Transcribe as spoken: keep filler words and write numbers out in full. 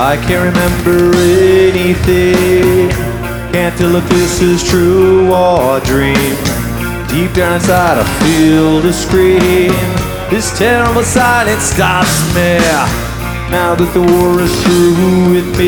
I can't remember anything. Can't tell if this is true or a dream. Deep down inside I feel the scream. This terrible silence stops me now that the war is through with me.